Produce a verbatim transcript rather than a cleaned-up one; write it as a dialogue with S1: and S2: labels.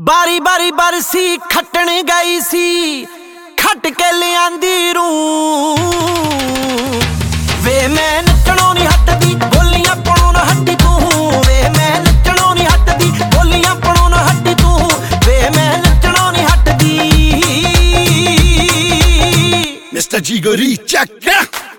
S1: ਬਾਰੀ ਬਾਰੀ ਬਰਸੀ ਖੱਟਣ ਗਈ ਸੀ, ਖੱਟ ਕੇ ਲਿਆਂਦੀ ਰੂ ਵੇ ਮੈਂ ਨੱਚਣੋਂ ਨਹੀਂ ਹੱਟਦੀ, ਬੋਲੀਆਂ ਪਾਉਣੋਂ ਨਾ ਹੱਟੀ ਤੂੰ ਵੇ ਮੈਂ ਨੱਚਣੋਂ ਨਹੀਂ ਹੱਟਦੀ, ਬੋਲੀਆਂ ਪਾਉਣੋਂ ਨਾ ਹੱਟੀ ਤੂੰ ਵੇ ਮੈਂ ਨੱਚਣੋਂ ਨਹੀਂ ਹੱਟਦੀ।
S2: Mister G Gotti, check it.